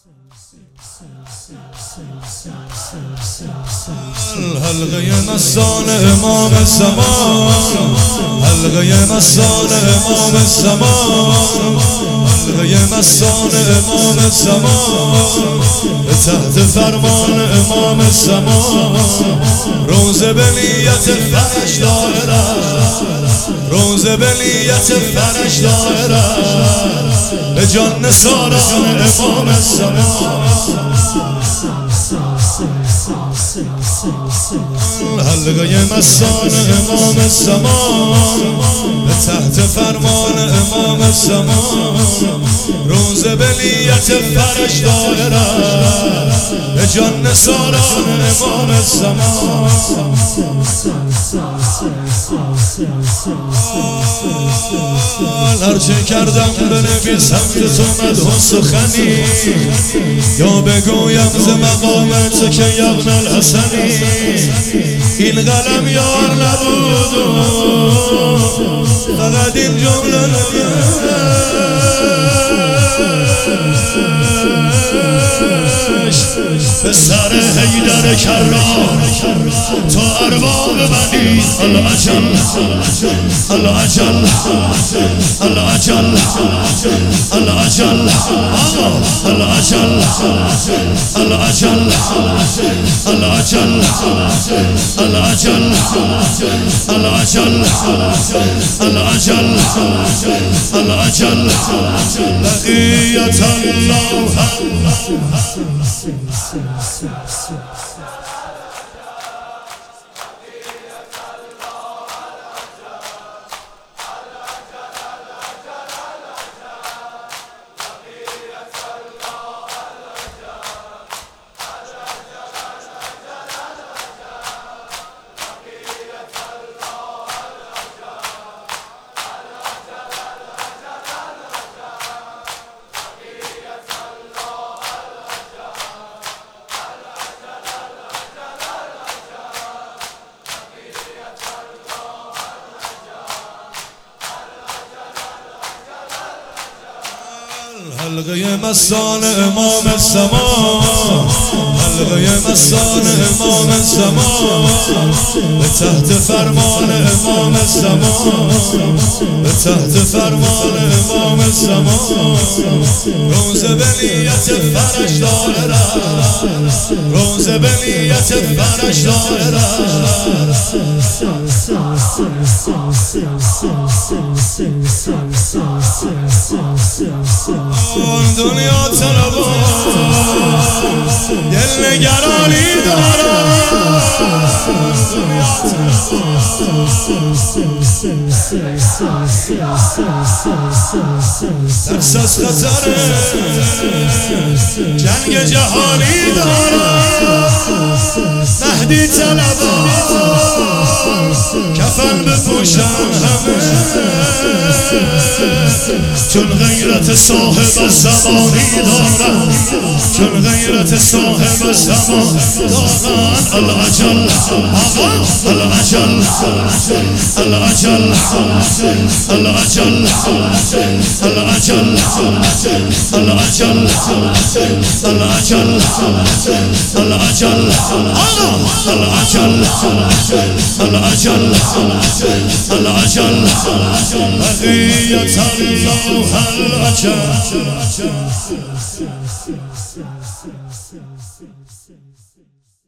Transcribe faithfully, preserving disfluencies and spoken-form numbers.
حلقه مستان امام زمان، حلقه مستان امام زمان، حلقه مستان امام زمان، به تحت فرمان امام زمان. روز بلیت فرش داره، روز بلیت فرش داره، به جان نثاران امام زمان. حلقه مستان امام زمان، به تحت فرمان امام زمان. روز بلیت فرش داره، به جان نثاران امام زمان. هرچه کردم بنویسم که تو مدح سخنی، یا بگویم ز مقامت که یبن الحسنی. این قلم یار نبود فقط این جمله به سر حیدر کرام تو ارباب بنی العجل العجل العجل العجل العجل العجل العجل العجل العجل العجل العجل بقية الله. حلقه مستان امام زمان، حلقه مستان امام زمان، به تحت فرمان امام زمان، به تحت فرمان امام زمان. روز بلیت فرش داره، روز بلیت فرش داره. اون دنیا طلبا دل نگرانی دارم، ترس از خطر جنگ جهانی دارم. مهدی طلبا کفن بپوشن همه، چون غیرت صاحب زمانی دارن، چون غیرت صاحب زمان دارن. العجل العجل العجل العجل العجل العجل العجل العجل العجل العجل العجل بقية الله العجل.